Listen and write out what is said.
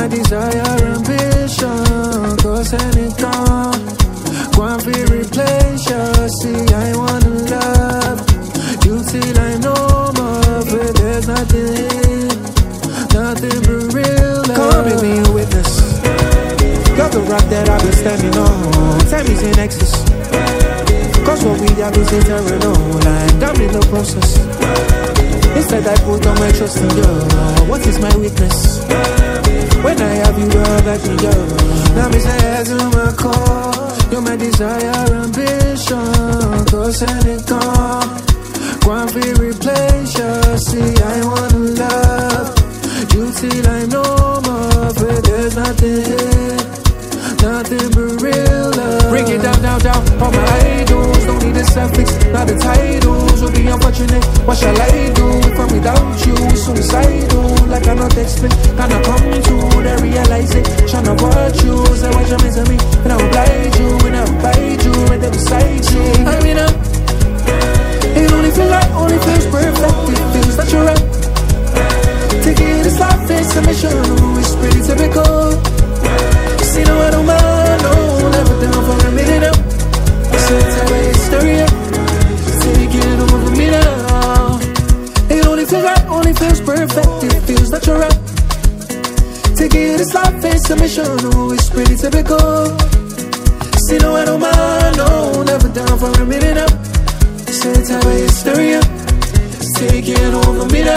my desire, ambition, cause anytime go and be replace you. See, I wanna love you till I know more, but there's nothing here, nothing but real love. Come and be a witness. You're the rock that I've been standing on. Time is in excess, cause what we have is eternal. Like I'm in the process. Instead I put all my trust in you. What is my weakness? When I have you, girl, back me up. Now me say as you my call. You're my desire, ambition, cause anytime go and be replace you. See, I wanna love you till I know more, but there's nothing here, nothing but real love. Bring it down, down, down. All my idols don't need a suffix, not the titles. Will be unfortunate. What shall I do if I'm without you? Suicidal, like I'm not explain. Can I come to the realize it? Tryna watch you, say what you mean to me. And I will oblige you, and I will bite you, right there beside you. I mean, it only feels like, only feels perfect. It feels natural. Taking this life is a mission. It's pretty typical. See, no, I don't mind, no, never down for a minute now. So tell me history, taking over me now. It only feels right, only feels perfect, it feels natural. Taking this life is a mission, oh, it's pretty typical. See, no, I don't mind, no, never down for a minute now. So tell me history, taking over me now.